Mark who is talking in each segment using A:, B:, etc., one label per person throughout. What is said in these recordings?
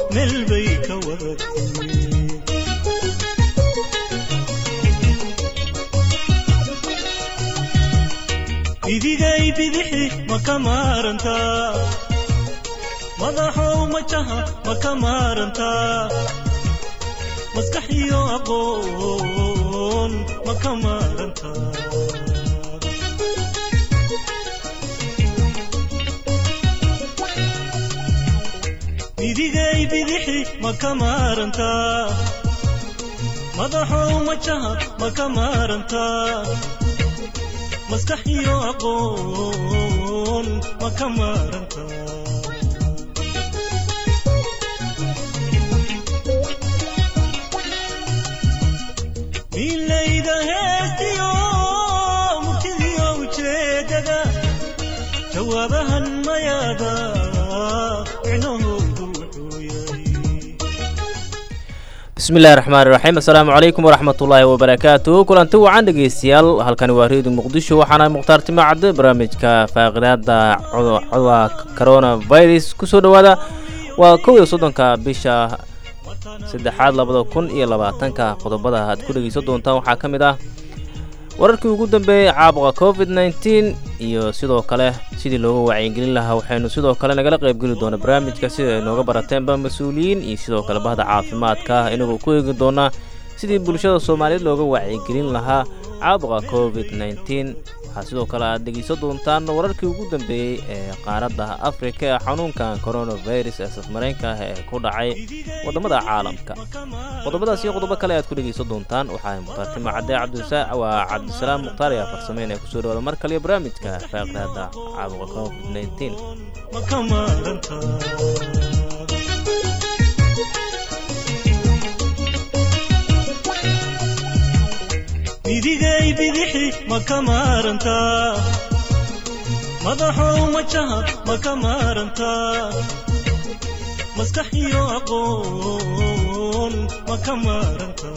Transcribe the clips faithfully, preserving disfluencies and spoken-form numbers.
A: melbay ka wadatay idigay bidixi makamaranta madaxow majaha makamaranta maskaxiyo aqoon makamaranta idigay bidixi makamaranta madaxow majaha makamaranta maskaxiyo aqoon makamaranta ilayda heestiyo murtidiyo ujeedada jawaabahan mayaada icnohoodu wuxuu yahay bismillahi rahmaani rahiim assalaamu calaykum waraxmatullaahi wabarakaatuh kulanti wacan dhegeystayaal halkani waa reediyo muqdisho waxaana mukhtaar timacad barnaamijka faaqidaada cudurka coronavirus kusoo dhawaada waa kow iyo soddonka bisha saddexaad labada kun iyo labaatanka qodobada aad ku dhageysan doontaan waxaa ka mid ah wararkii ugu dambeeyay caabuqa covid nineteen iyo sidoo kale sidii looga wacyigelin lahaa waxaynu sidoo kale nagala qaybgeli doonaa barnaamijka sida ay nooga barateenba mas-uuliyiin iyo sidoo kale bahda caafimaadka inagoo ku eegi doonaa sidii bulshada soomaaliyeed looga wacyigelin lahaa caabuqa covid nineteen waxaa sidoo kale aad dhegeysan doontaan wararkii ugu dambeeyey ee qaaradda afrika ee xanuunkan coronavirus ee safmareenka ah ee ku dhacay wadamada caalamka qodobadaas iyo qodobo kale aad ku dhegeysan doontaan waxaa muqtartima cadde cabdisaac waa cabdisalaam mukhtaar ayaa farsameyn ee kusoo dhawaada mar kale barnaamijka faaqidaada caabuqa covid nineteen idigay bidixi makamaranta madaxow majaha makamaranta maskaxiyo aqoon makamaranta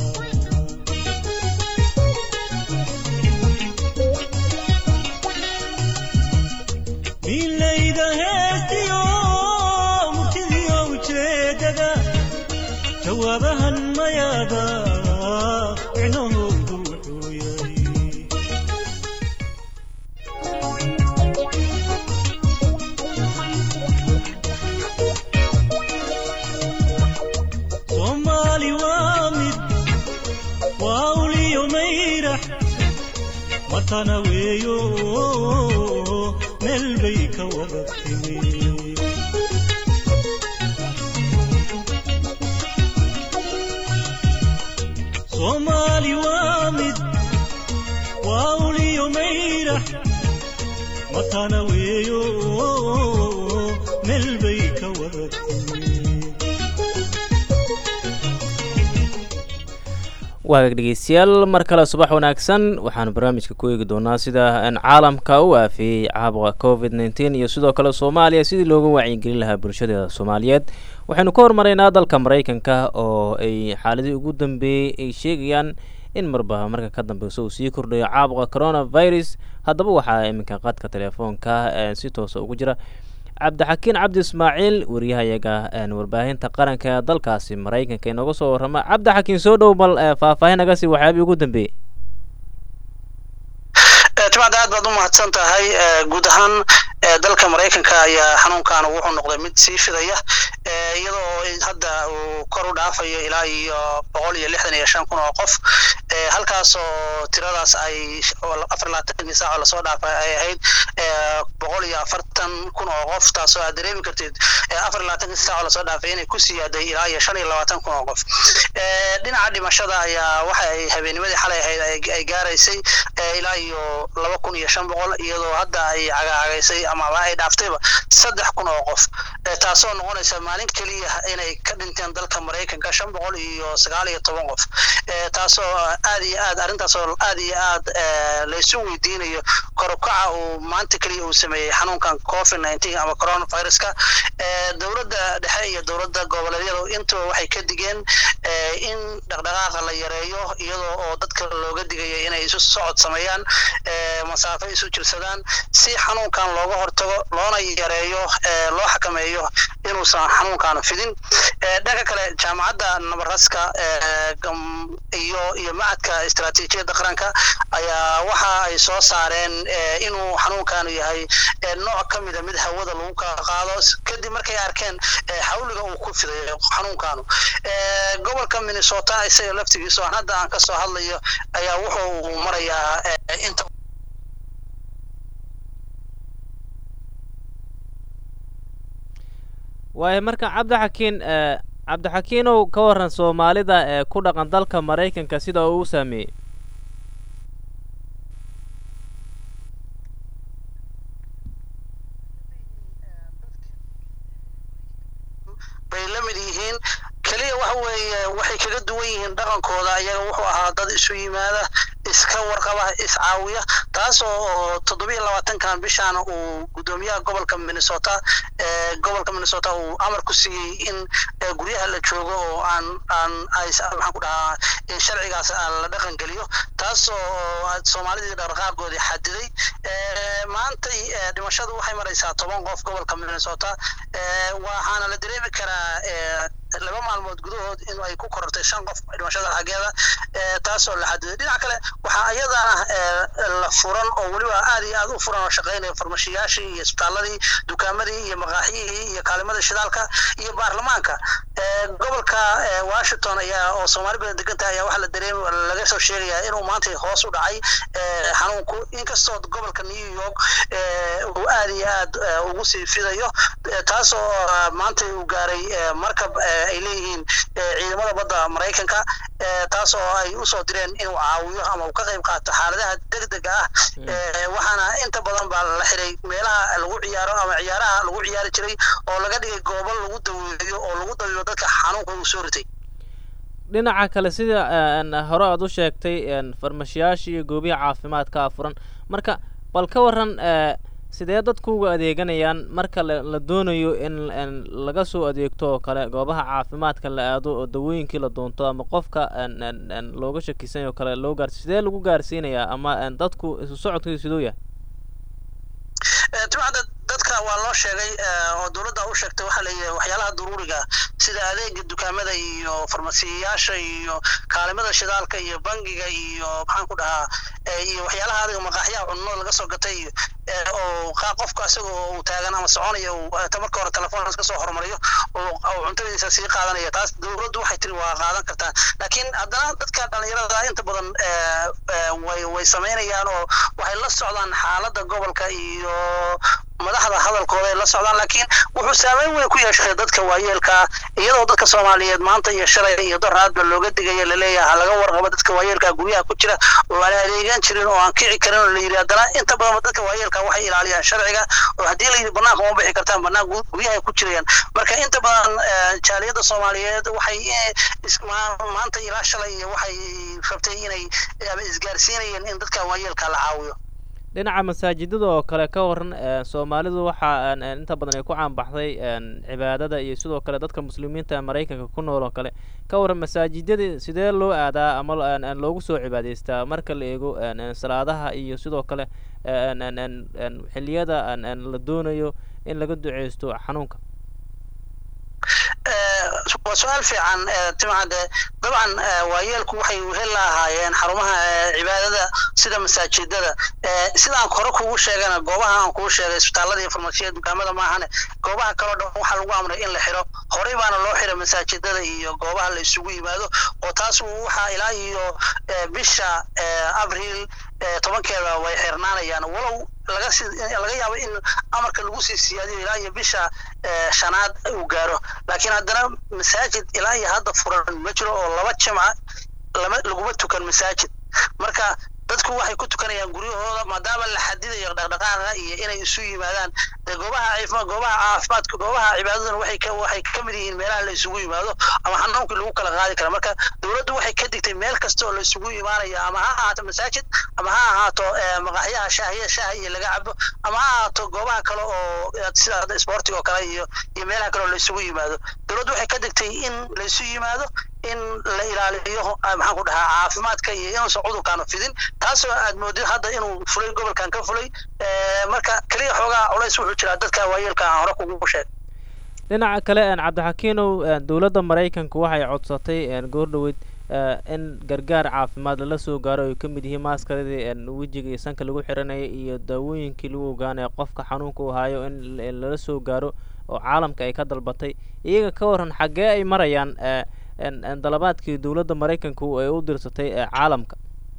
A: ilayda heestiyo murtidiyo ujeedada jawaabahan mayaada icnohoodu wuxuu yahay soomaali waa mid waa uliyo mayrax watana weeyo meel bay ka wada timi soomaali waa mid waa uliyo mayrax watana weeyo meel bay ka wada timi waa dhegeystayaal mar kale subax wanaagsan waxaan barnaamijka ku eegi doonaa sida aan caalamka u aafiyay caabuqa covid nineteen iyo sidoo kale Soomaaliya sidii looga wacyigelin lahaa bulshada Soomaaliyeed waxaanu ka hormaraynaa dalka Mareykanka oo ay xaaladii ugu dambeeyay ay sheegayaan in marba marka ka dambeeyo uu sii kordhayo caabuqa coronavirus haddaba waxaa iminka qadka telefoonka si toos ah ugu jira cabdixakiin cabdi ismaaciil wariyahayaga warbaahinta qaranka ee dalkaasi Mareykanka inaga soo warrama cabdixakiin soo dhow bal faahfaahin naga sii waxyaabihii ugu dambeeyay
B: tabaad aad baad u mahadsan tahay guud ahaan dalka Mareykanka ayaa xanuunkan wuxuu noqday mid sii fidaya iyadoo hadda uu kor u dhaafayo ilaa iyo boqol iyo lixdan iyo shan kun oo qof halkaas oo tiradaas ay afar iyo labaatan saac la soo dhaafay ay ahayd boqol iyo afartan kun oo qof taasoo aad dareemi kartid afar iyo labaatan saac la soo dhaafay inay ku siyaaday ilaa iyo shan iyo labaatan kun oo qof dhinaca dhimashada ayaa waxa ay habeennimadii xalay ahayd ay gaaraysay ilaa iyo laba kun iyo shan boqol iyadoo hadda ay cagaagaysay ama ay dhaaftayba saddex kun oo qof taasoo noqonaysa maalin kaliya inay ka dhinteen dalka Mareykanka shan boqol iyo sagaal iyo toban qof taasoo aad iyo aad arintaasoo aad iyo aad la isu weydiinayo korkaca uu maanta kaliya uu sameeyay xanuunkan covid nineteen ama coronavirus-ka dawladda dhexe iyo dawladda goboleedyada inta waxay ka digeen in dhaqdhaqaaqa la yareeyo iyadoo oo dadka looga digayo inay isu socod sameeyaan masaafo isu jirsadaan si xanuunkan looga hortago loona yareeyo loo xakameeyo inuusan xanuunkan fidin dhanka kale jaamacadda Nebraska iyo iyo macadka istiraatiijiyadda qaranka ayaa waxa ay soo saareen inuu xanuunkan yahay nooc ka mid ah mid hawada lagu kala qaado kadib markay arkeen xawliga uu ku fidayo xanuunkan gobolka Minnesota isaga laftigiisa oo hadda aan ka soo hadlayo ayaa wuxuu marayaa inta
A: waaye marka cabdixakiin cabdixakiinow ka waran Soomaalida ee ku dhaqan dalka Mareykanka sida uu saameeyay
B: bay la mid yihiin kaliya waxa weeye waxay kaga duwan yihiin dhaqankooda ayaga wuxuu ahaa dad isu yimaada iska warqaba is caawiya taas oo toddoba iyo labaatan kan bishaan uu gudoomiyaha gobolka Minnesota ee gobolka Minnesota uu amar ku siiyay in guryaha la joogo oo aan aan ay waxaan ku dhahaa in sharcigaas la dhaqan geliyo taas oo Soomaalida dhaqaaqoodii xadiday ee maanta dhimashadu waxay maraysaa toban qof gobolka Minnesota ee waxaana la dareemi karaa laba maalmood gudahood in ay ku korortay shan qof dhimashada xageeda ee taas oo la xadiday dhinaca kale waxa ayadana la furan oo waliba aad iyo aad u furan oo shaqeynaya farmashiyaashii iyo isbitaaladii dukaamadii iyo maqaaxiyihii iyo kaalimada shidaalka iyo baarlamaanka ee gobolka Washington ayaa oo Soomaali badan degan tahay ayaa waxa la dareemay laga soo sheegay inuu maanta hoos u dhacay ee xanuunku inkastoo gobolka New York ee uu aad iyo aad ugu sii fidayo taas oo maanta uu gaaray markab ay leeyihiin ciidamada badda Mareykanka taas oo ay u soo direen inuu caawiyo ama uu ka qayb qaato xaaladaha degdega ah waxaana inta badan baa la xiray meelaha lagu ciyaaro ama ciyaaraha lagu ciyaari jiray oo laga dhigay goobo lagu daweeyo oo lagu daweeyo dadka xanuunka uu soo ritay
A: dhinaca kale sida hore aad u sheegtay farmashiyaasha iyo goobaha caafimaadka furan marka bal ka waran sidee dadku uga adeeganayaan marka la doonayo in laga soo adeegto kale goobaha caafimaadka la aado oo dawooyinkii la doonto ama qofka looga shakisan oo kale loo gaarsiiyo sidee lagu gaarsiinayaa ama dadku isu socodkooda sidoo yahay
B: tibada dadka waa loo sheegay oo dawladda u sheegtay waxa leeyahay waxyaalaha daruuriga sida adeega dukaamada iyo farmasiyaasha iyo kaalimada shidaalka iyo bangiga iyo maxaan ku dhahaa iyo waxyaalaha adiga maqaaxiyaha cunno laga soo gatay oo qofka asagoo uu taagan ama soconayo tamarka hore telefoon iska soo hormariyo oo cuntadiisa sii qaadanaya taas dawladdu waxay tiri waa qaadan kartaa laakiin haddana dadka dhalinyarada inta badan way way sameynayaan oo waxay la socdaan xaaladda gobolka iyo madaxda hadalkooda ay la socdaan laakiin wuxuu saameyn weyn ku yeeshay dadka waayeelka iyadoo dadka Soomaaliyeed maanta iyo shalay iyo daraad ba looga digay la leeyahay laga warqabo dadka waayeelka guryaha ku jira oo aan adeegan jirin oo aan kici karin oo la yiraahdo inta badan dadka waayeelka waxay ilaaliyaan sharciga oo hadii la yiraahdo banaanka uma bixi kartaan banaanka guryaha ku jirayaan marka inta badan jaaliyada Soomaaliyeed waxay maanta ilaa shalay waxay rabtay inay isgaarsiinayeen in dadka waayeelka la caawiyo
A: dhinaca masaajidada oo kale ka waran Soomaalidu waxa inta badan ay ku caan baxday cibaadada iyo sidoo kale dadka muslimiinta Mareykanka ku nool oo kale ka waran masaajidada sidee loo aadaa ama loogu soo cibaadaystaa marka la eego salaadaha iyo sidoo kale xilliyada la doonayo in laga duceysto xanuunka
B: وسؤال في عن تمعد طبعا ويالكم وحي وهلا هايين حرمها عبادة سيدا مساجدة سيدا كوركو وشيغانا قوبها كو شيغا اسبتالada information dukaamada maahan goobaha kala dhan waxa lagu amray in la xiro horey baana loo xiray masaajidada iyo goobaha la isugu yimaado oo taas waxa ilaa iyo bisha Abriil tobankeeda way xirnaanayaan walow laga laga yaabo in amarka lagu sii siyaadiyo ilaa iyo bisha shanaad uu gaaro laakiin haddana masaajid ilaa iyo hadda furan ma jiro oo laba jimca lama lagu tukan masaajid marka dadku waxay ku tukanayaan guryahooda maadaama la xadidayo dhaqdhaqaaqa iyo inay isu yimaadaan goobaha caafimaad goobaha caafimaadka goobaha cibaadadana waxay ka waxay ka mid yihiin meelaha la isugu yimaado ama xanuunka lagu kala qaadi karo marka dawladdu waxay ka digtay meel kasta oo la isugu yimaanayo ama ha ahaato masaajid ama ha ahaato maqaaxiyaha shaahiya shaahi iyo laga cabo ama ha ahaato goobaha kale oo sida sportiga oo kale iyo iyo meelaha kale oo la isugu yimaado dawladdu waxay ka digtay in la isu yimaado in la ilaaliyo maxaan ku dhahaa caafimaadka iyo inuu cudurkan fidin taasoo aad moodid hadda inuu fulay gobolkan ka fulay marka kaliya xoogaa culays wuxuu jiraa dadka waayeelka aan hore kugu sheegay
A: dhinaca kale aan cabdixakiinow dowladda maraykanka waxay codsatay goordhaweyd in gargaar caafimaad lala soo gaaro ay ka mid yihiin maaskaradii wejiga iyo sanka lagu xiranayay iyo daawooyinkii lagu ogaanaya qofka xanuunka uu hayo in lala soo gaaro oo caalamka ay ka dalbatay iyaga ka waran xaggee ay marayaan dalabaadkii dowladda maraykanku ay u dirsatay caalamka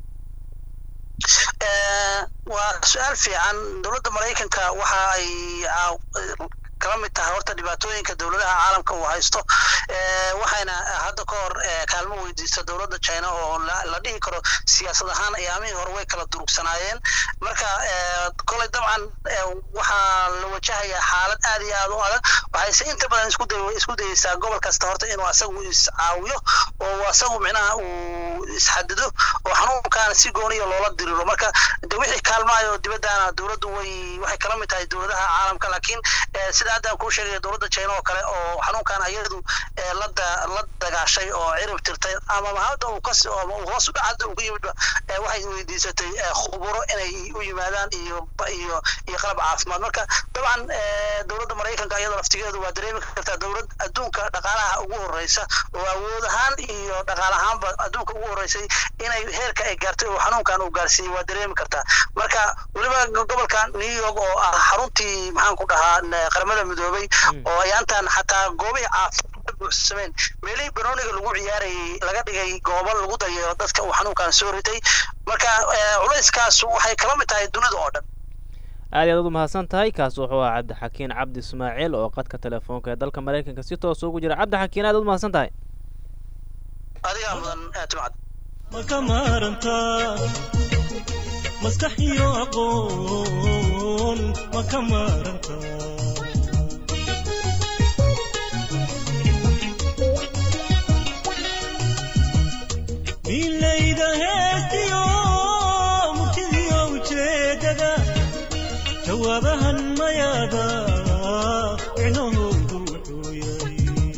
B: waa su-aal fiican dowladda maraykanka waxa ay kala mid tahay horta dhibaatooyinka dowladaha caalamka uu haysto waxayna hadda ka hor kaalmo weydiista dowladda China oo la dhihi karo siyaasad ahaan ayaamihii hore way kala durugsanaayeen marka kolay dabcan waxaa la wajahayaa xaalad aad iyo aad u adag waxayse inta badan isku day isku dayaysaa gobol kasta horta inuu asagu is caawiyo oo asagu micnaha uu isxadido oo xanuunkan si gooniyo loola diriro marka wixii kaalmaayo dibadana dowladdu way waxay kala mid tahay dowladaha caalamka laakiin sida hadda ku sheegay dowladda China oo kale oo xanuunkan ayadu la la dagaashay oo cirib tirtay ama hadda uu ka soo hoos u dhacay uu yimid waxay weydiisatay khubaro inay u yimaadaan iyo iyo iyo qalab caafimaad marka dabcan dowladda maraykanka iyadoo laftigeedu waa dareemi kartaa dowlad adduunka dhaqaalaha ugu horeysa oo awood ahaan iyo dhaqaale ahaanba adduunka ugu horeysay inay heerka ay gaartay oo xanuunkan uu gaarsiiyay waa dareemi kartaa marka waliba gobolka New York oo ah xaruntii maxaan ku dhahaa qaramada midoobay oo ayaantan xataa goobaha caafimaad buuxsameen meelay barooniga lagu ciyaarayay laga dhigay goobo lagu dayayo dadka uu xanuunkan soo ritay marka culayskaas waxay kala mid tahay dunida oo dhan
A: aad iyo aad u mahadsan tahay kaas wuxuu ahaa cabdixakiin cabdi ismaaciil oo qadka telefoonka ee dalka maraykanka si toos ugu jira cabdixakiin aad u mahadsan tahay
B: adiga mudan timcad
C: maka maaranta maskax iyo aqoon maka maaranta milayda heestiyo murtidiyo ujeedada jawaabahan mayaada micnahoodu wuxuu yahay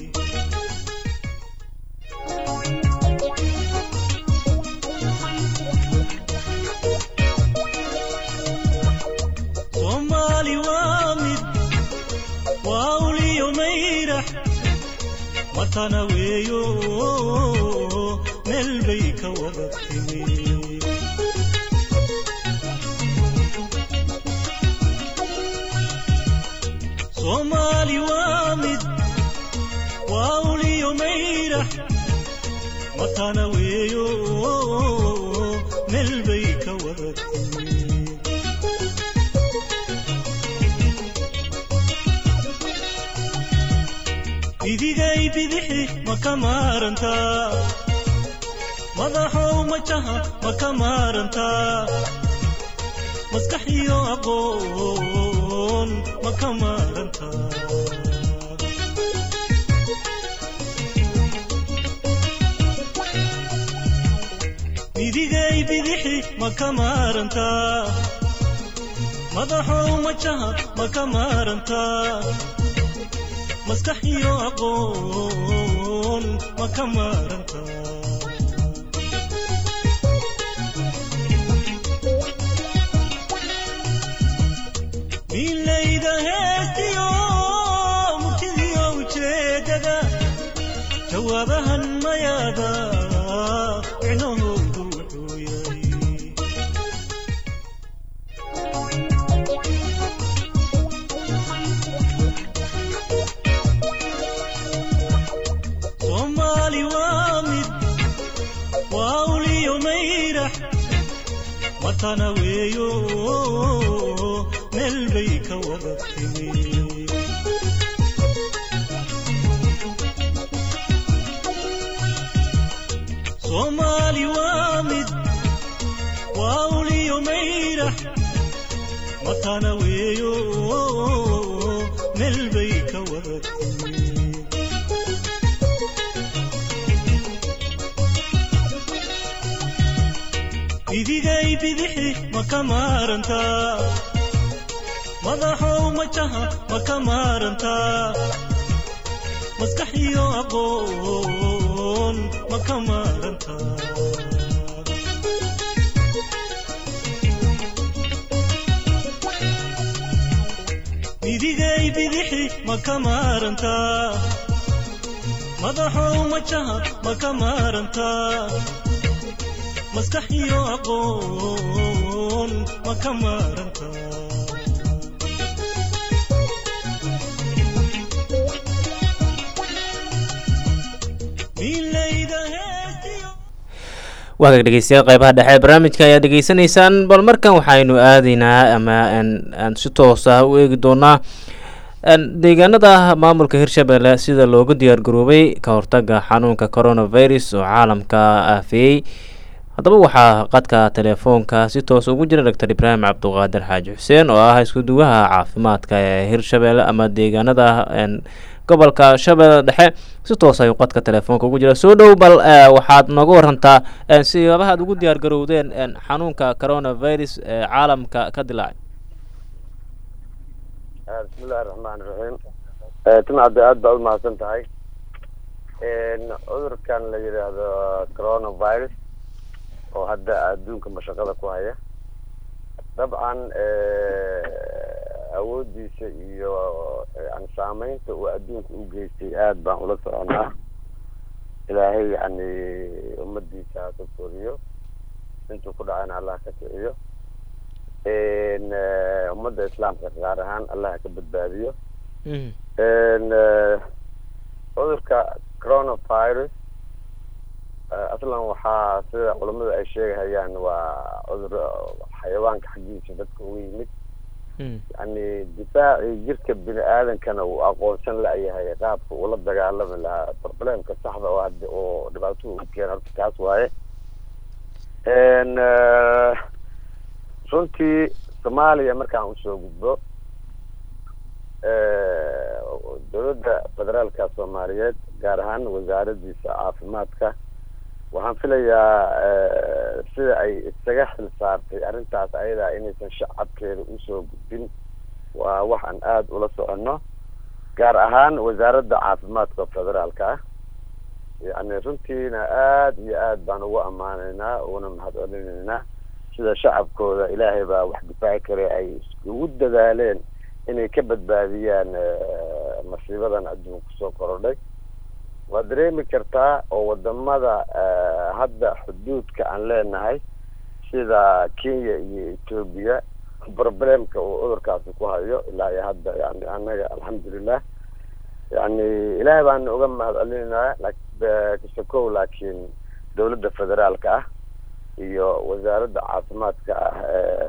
C: Somali waa mid waa uliyo mayrax watana weeyo meel bay ka wada timi Somali waa mid waa uliyo mayrax watana weeyo meel bay ka wada timi idigay bidixi maka maaranta madaxow majaha maka maaranta maskax iyo aqoon maka maaranta idigay bidixi maka maaranta madaxow majaha maka maaranta maskax iyo aqoon maka maaranta milayda heestiyo murtidiyo ujeedada jawaabahan mayaada micnahoodu wuxuu yahay Somali waa mid waa uliyo mayrax watana weeyo meel bay ka wada timi Somali waa mid waa uliyo mayrax watana weeyo meel bay ka wada timi idigay bidixi maka maaranta madaxow majaha maka maaranta maskax iyo aqoon maka maaranta idigay bidixi ma ka maarantaa madaxow majaha ma ka maarantaa maskax iyo aqoon ma ka maarantaa
A: waagaag dhegeystayaal qaybaha dhexe ee barnaamijka ayaa dhegeysanaysaan bal markan waxaynu aadaynaa ama aan si toos ah u eegi doonaa deegaanada maamulka hirshabelle sida loogu diyaar garoobay ka hortaga xanuunka coronavirus oo caalamka aafeeyey haddaba waxaa qadka telefoonka si toos ugu jira doctor ibraahim cabduqaadir xaaji xuseen oo ah isku duwaha caafimaadka ee hirshabelle ama deegaanada gobolka shabeelle dhexe si toos ayuu qadka telefoonka ugu jira soo dhow bal waxaad nooga warantaa siyaabaha aad ugu diyaar garowdeen xanuunka coronavirus ee caalamka ka dilaacay
D: bismillahi raxmaani raxiim timcadda aad baa u mahadsan tahay cudurkan la yidhaahdo coronavirus oo hadda adduunka mashaqada ku haya dabcan awoodiisa iyo yani saameynta uu adduunka u geystay aad baan ula soconaa ilaahay yani ummadiisa ha ka koriyo intuu ku dhacayna allah ka kiciyo ummadda islaamka gaar ahaan allah ha ka badbaadiyo cudurka coronavirus aslan waxaa sida culamadu ay sheegahayaan waa cudur xayawaanka xaggiisa dadka ugu yimid yani difaacii jirka bini aadankana uu aqoonsan la-yahay qaabka ula dagaalami lahaa problemka saxda oo hadda oo dhibaato u keena horta kaas waaye runtii soomaaliya markaan usoo gudbo dowladda federaalka soomaaliyeed gaar ahaan wasaaradiisa caafimaadka waxaan filayaa sida ay isaga xil saartay arrintaas ayadaa inaysan shacabkeeda usoo gudbin waa wax aan aada ula soconno gaar ahaan wasaaradda caafimaadka federaalka ah yani runtiina aada iyo aad baan ugu ammaanaynaa uguna mahadcelinaynaa sida shacabkooda ilaahay baa wax difaaci kare ay ugu dadaaleen inay ka badbaadiyaan masiibadan adduunka kusoo korodhay waad dareemi kartaa oo wadamada hadda xuduudka aan leenahay sida kenya iyo ethoobia problemka uu cudurkaasi ku hayo ilaa iyo hadda yani annaga alxamdulilah yani ilaahay baana uga mahadcelinaynaa kasokow laakiin dowladda federaalka ah iyo wasaaradda caafimaadka ah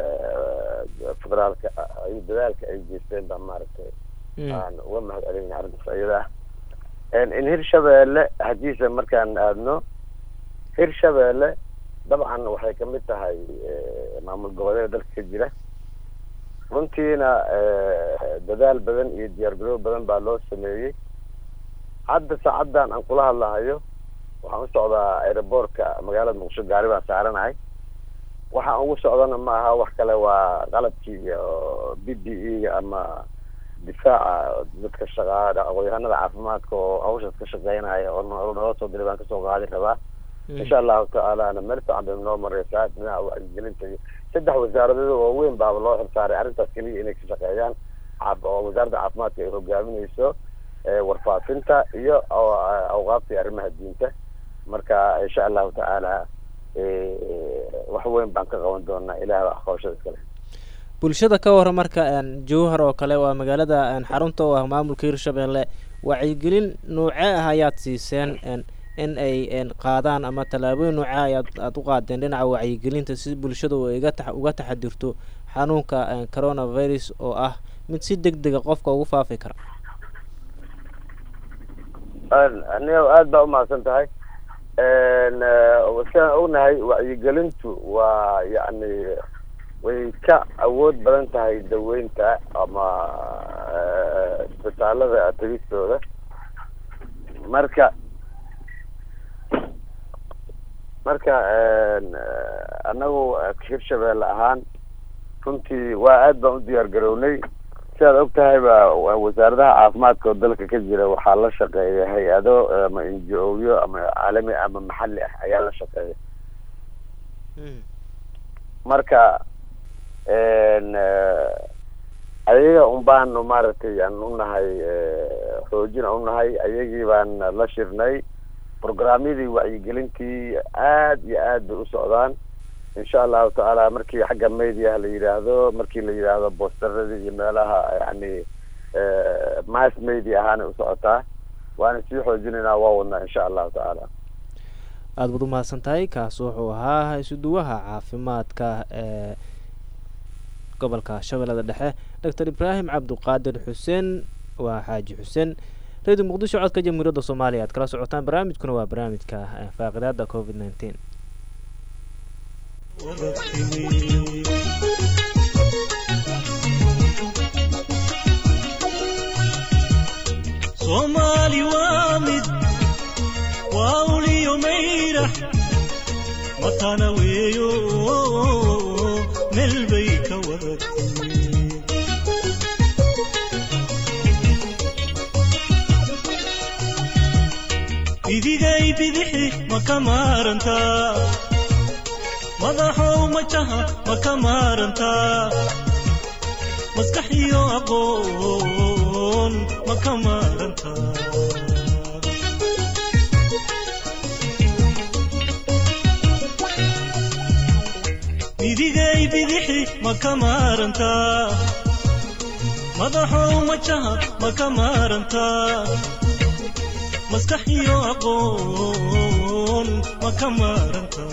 D: federaalka iyo dadaalka ay geysteen baa maaragtay aan uga mahadcelinayna arrintaas iyada ah in hirshabelle haddiise markaan aadno hirshabelle dabcan waxay kamid tahay maamul goboleeda dalka ka jira runtiina dadaal badan iyo diyaar garoob badan baa loo sameeyey hadda saacaddan aan kula hadlahayo waxaan u socdaa aeroboortka magaalada muqdisho gaari baan saaranahay waxaan ugu socdana ma aha wax kale waa qalabkii b b e-ga ama difaaca dadka shaqaa aqoonyahanada caafimaadka oo hawshaas ka shaqeynaya oo noo soo diray baan kasoo qaadi rabaa insha allahu tacaalana meel fiican bay noo mareysaa dhinaca wacyigelinta iyo saddex wasaaradood oo weyn baaba loo xilsaaray arrintaas keliya inay ka shaqeeyaan oo wasaaradda caafimaadka ay hogaaminayso warfaafinta iyo awqaafta iyo arrimaha diinta marka insha allahu tacaala wax weyn baan ka qaban doonaa ilaah wax qabashada iskale
A: bulshada ka waran marka jowhar oo kale waa magaalada xarunta oo ah maamulka hirshabelle wacyigelin noocee ah ayaad siiseen in ay qaadaan ama tallaabooyin noocee ayaad aada u qaadeen dhinaca wacyigelinta si bulshada iga ta uga taxadirto xanuunka coronavirus oo ah mid si deg dega qofka ugu faafi kara
D: aniga aada baa umahadsan tahay sidaan ognahay wacyigelintu waa yani way ka awood badan tahay daweynta ama isbitaalada tegistooda marka marka anagu hirshabelle ahaan runtii waa aad baan u diyaar garownay sidaad og tahay ba wasaaradaha caafimaadka oo dalka ka jira waxaa la shaqeeya hay-ado ama n g o yo ama caalami ama maxalli ah ayaa la shaqeeya marka ayaga un baanu maaragtay aan unahay xoojina unahay ayagii baan la shirnay programyadii wacyigelintii aad iyo aad bay u socdaan insha allahu tacaala markii xagga media la yiraahdo markii la yiraahdo posteradii iyo meelaha yani mass media ahaana u socotaa waana sii xoojinaynaa waa wadnaa insha allahu tacaala
A: aad baad u mahadsan tahay kaas wuxuu ahaa isuduwaha caafimaadka ee gobolka shabeellada dhexe doctor ibraahim cabduqaadir xuseen waa xaaji xuseen radio muqdisho codka jamhuuriyadda soomaaliya aad kala socotaan barnaamijkuna waa barnaamijka faaqidaada covid nineteen
C: Somali waa mid waa uliyo mayrax matana weeyo meel bay ka wadatay idigay bidixi ma ka maarantaa madaxow majaha ma ka maarantaa maskax iyo aqoon ma ka maarantaa idigay bidixi ma ka maarantaa madaxow majaha ma ka maarantaa maskax iyo aqoon ma ka maarantaa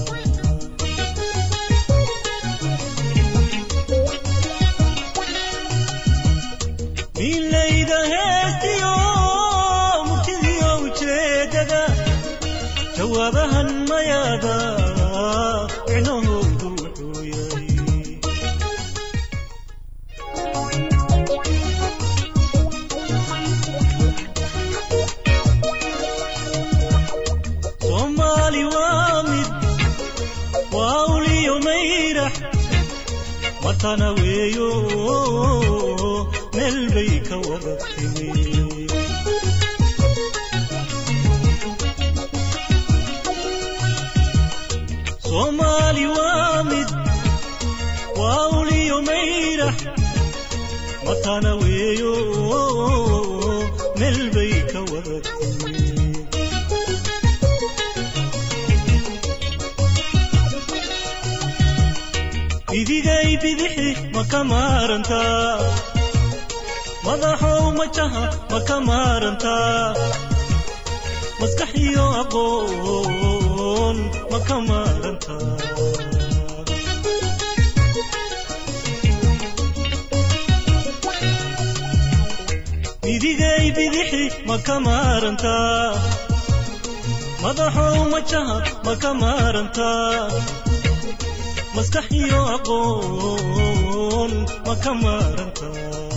C: milayda heestiyo murtidiyo ujeedada jawaabahan mayaada micnahoodu wuxuu yahay Somali waa mid waa uliyo mayrax matana weeyo meel bay ka wadatay Somali waa mid waa uliyo mayrax matana weeyo meel bay ka wadatay idigay bidixi ma ka maarantaa madaxow majaha ma ka maarantaa maskax iyo aqoon ma ka maarantaa idigay bidixi ma ka maarantaa madaxow majaha ma ka maarantaa maskax iyo aqoon ma ka maarantaa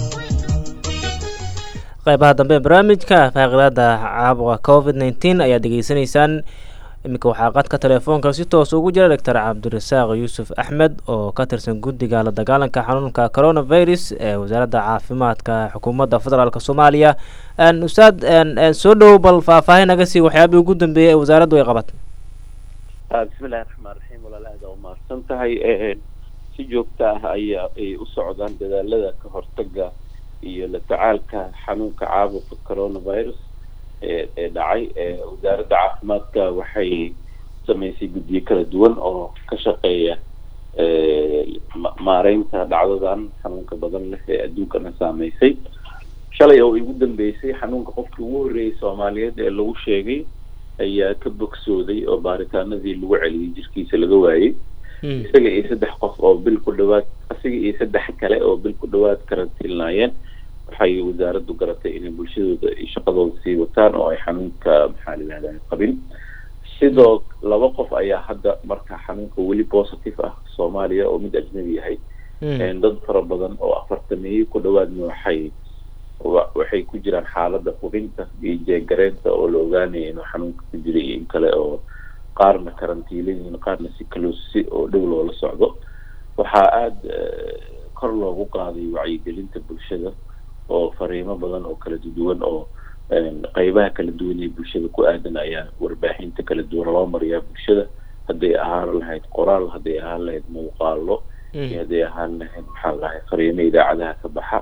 A: qaybaha dambe barnaamijka faaqidaada caabuqa covid nineteen ayaad degeysanaysaan iminka waxaa qadka telefoonka si toos ugu jira doctor cabdirasaaq yuusuf axmed oo ka tirsan guddiga la dagaalanka xanuunka coronavirus ee wasaaradda caafimaadka xukuumadda federaalk soomaaliya ustaad soo dhow bal faahfaahin naga sii waxyaabihii ugu dambeeyay ee wasaaraddu ay qabatay
E: bismillahi raxmaan raxiim walaal aad aa umahadsan tahay si joogta ah ayaa ay u socdaan dadaalada ka hortaga iyo la tacaalka xanuunka caabuqa coronavirus ee ee dhacay wasaaradda caafimaadka waxay samaysay guddiyo kala duwan oo ka shaqeeya maareynta dhacdadan xanuunka badan leh ee adduunkana saameysay shalay oo ugu dambeysay xanuunka qofkii ugu horreeyay soomaaliyeed ee lagu sheegay ayaa ka bogsooday oo baaritaanadii lagu celiyay jirkiisa laga waayay isaga iyo saddex qof oo bil ku dhawaad isaga iyo saddex kale oo bil ku dhawaad karantiilnaayeen waxay wasaaraddu garatay inay bulshadooda iyo shaqadooda sii wataan oo ay xanuunka maxaa la yidhahdaa qabin sidoo laba qof ayaa hadda marka xanuunka weli positive ah soomaaliya oo mid ajnabi yahay dad fara badan oo afartameeyey ku dhawaadna waxay waxay ku jiraan xaaladda hubinta iyo jeegareenta oo la ogaanaya inuu xanuunka ku jiray iyo in kale oo qaarna karantiilayiin qaarna si kaloosi oo dhow loola socdo waxaa aada kor loogu qaaday wacyigelinta bulshada oo fariimo badan oo kala duwan oo qaybaha kala duwan ee bulshada ku aadan ayaa warbaahinta kala duwan loo mariyaa bulshada hadday ahaan lahayd qoraal hadday ahaan lahayd muuqaalo iyo hadday ahaan lahayd maxaa lahay fariimo idaacadaha ka baxa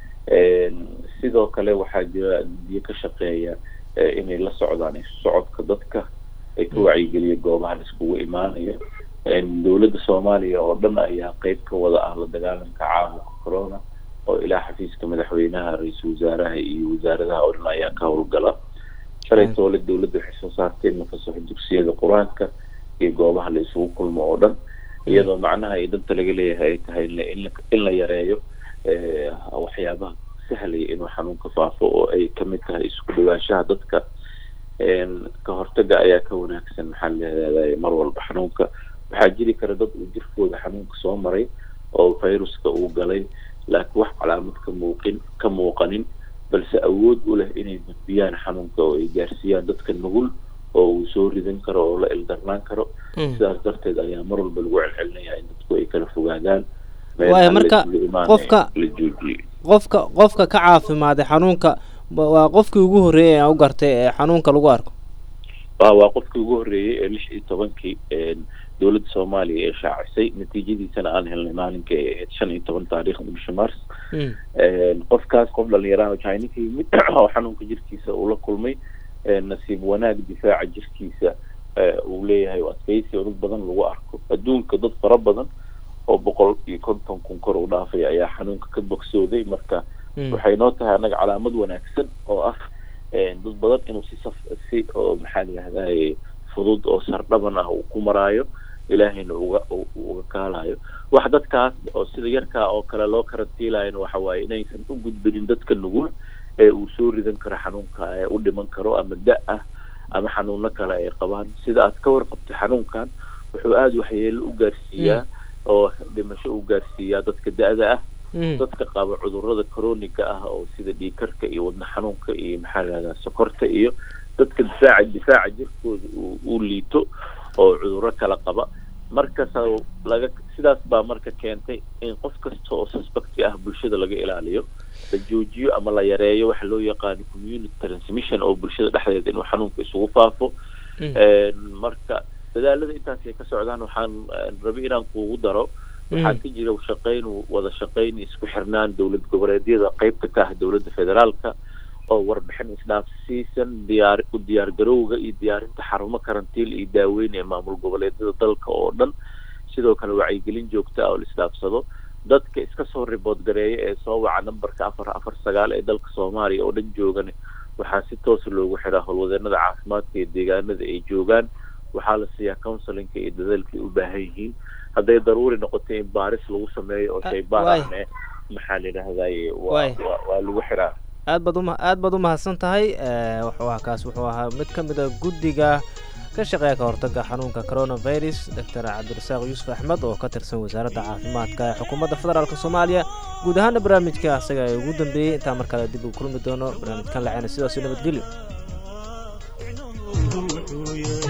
E: sidoo kale waxaa jira diyo ka shaqeeya inay la socdaan isu socodka dadka ay ka wacyigeliya goobaha la iskugu imaanayo dowladda soomaaliya oo dhan ayaa qeyb ka wada ah la dagaalanka caabuqa corona oo ilaa xafiiska madaxweynaha ra-iisul wasaaraha iyo wasaaradaha oo dhan ayaa ka howlgala shalay toole dowladda waxay soo saartay in la fasaxo dugsiyada qur-aanka iyo goobaha la isugu kulmo oo dhan iyadoo macnaha ay danta laga leeyahay ay tahay in la yareeyo waxyaabaha sahlaya inuu xanuunka faafo oo ay kamid tahay isku dhawaanshaha dadka ka hortaga ayaa ka wanaagsan maxaa leedahay mar walba xanuunka waxaa jiri kara dad uu jirkooda xanuunka soo maray oo viruska uu galay laakiin wax calaamad ka muuqin ka muuqanin balse awood u leh inay gudbiyaan xanuunka oo ay gaarsiiyaan dadka nugul oo uu soo ridan karo oo la ildarnaan karo sidaas darteed ayaa mar walba lagu celcelinayaa in dadku ay kala fogaadaan
A: waayo marka qofka qofka qofka ka caafimaaday xanuunka waa qofkii ugu horreeyay aan u gartay ee xanuunka lagu arko
E: waa waa qofkii ugu horreeyay ee lix iyo tobankii dowladda soomaaliya ee shaacisay natiijadiisana aan helnay maalinka ee shan iyo toban taariikhda bisha mars qofkaas qof dhalinyaraha china ka yimid oo xanuunka jirkiisa uu la kulmay nasiib wanaag difaaca jirkiisa uu leeyahay oo adkaysi oo dad badan lagu arko adduunka dad fara badan oo boqol iyo konton kun kor u dhaafay ayaa xanuunka ka bogsooday marka waxay noo tahay anaga calaamad wanaagsan oo ah dad badan inuu si saf si oo maxaa layihahdaa fudud oo sardhaban ah uu ku maraayo ilaahayna uga uga kaalayo wax dadkaas oo sida yarkaa oo kale loo karantiilayna waxa waaye inaysan u gudbinin dadka nugul ee uu soo ridan karo xanuunka ee u dhiman karo ama da ah ama xanuuno kale ay qabaan sida aad ka warqabtay xanuunkan wuxuu aada waxyeelo u gaarsiiyaa oo dhimasho u gaarsiiyaa dadka da-da ah dadka qaba cudurrada chroniga ah oo sida dhiigkarka iyo wadna xanuunka iyo maxaa lahahdaa sokorta iyo dadka difaaca difaaca jirkooda uu liito oo cudurro kala qaba markaas laga sidaas baa marka keentay in qof kasta oo suspecti ah bulshada laga ilaaliyo la joojiyo ama la yareeyo waxa loo yaqaano community transmission oo bulshada dhexdeeda inuu xanuunka isugu faafo marka dadaalada intaas ay ka socdaan waxaan rabay inaan kuugu daro waxaa ka jira shaqayn wada shaqayn isku xirnaan dowlad goboleedyada qaybta ka ah dowladda federaalka oo warbixin isdhaafsiisan diyaar u diyaar garowga iyo diyaarinta xarumo karantiil iyo daaweyn ee maamul goboleedyada dalka oo dhan sidoo kale wacyigelin joogta ah oo la isdhaafsado dadka iska soo ribood gareeya ee soo waca nambarka afar afar sagaal ee dalka soomaaliya oo dhan joogan waxaa si toos loogu xiraa howlwadeenada caafimaadka iyo deegaanada ay joogaan waxaa la siiyaa counselinka iyo dadaalka ay u baahan yihiin hadday daruuri noqoto in baaris lagu sameeyo oo shay baarane maxaa la yidhaahdaa waa lagu xiraa
A: aad baad uma aad baad u mahadsan tahay wuxuu ahaa kaas wuxuu ahaa mid ka mid a guddiga ka shaqeeya ka hortagga xanuunka coronavirus doctor cabdirasaaq yuusuf axmed oo ka tirsan wasaaradda caafimaadka ee xukuumadda federaalk soomaaliya guud ahaana barnaamijka asaga ee ugu dambeeyey intaa mar kale dib ugu kulmi doono barnaamijkan laceyna sidaas nabadgelyo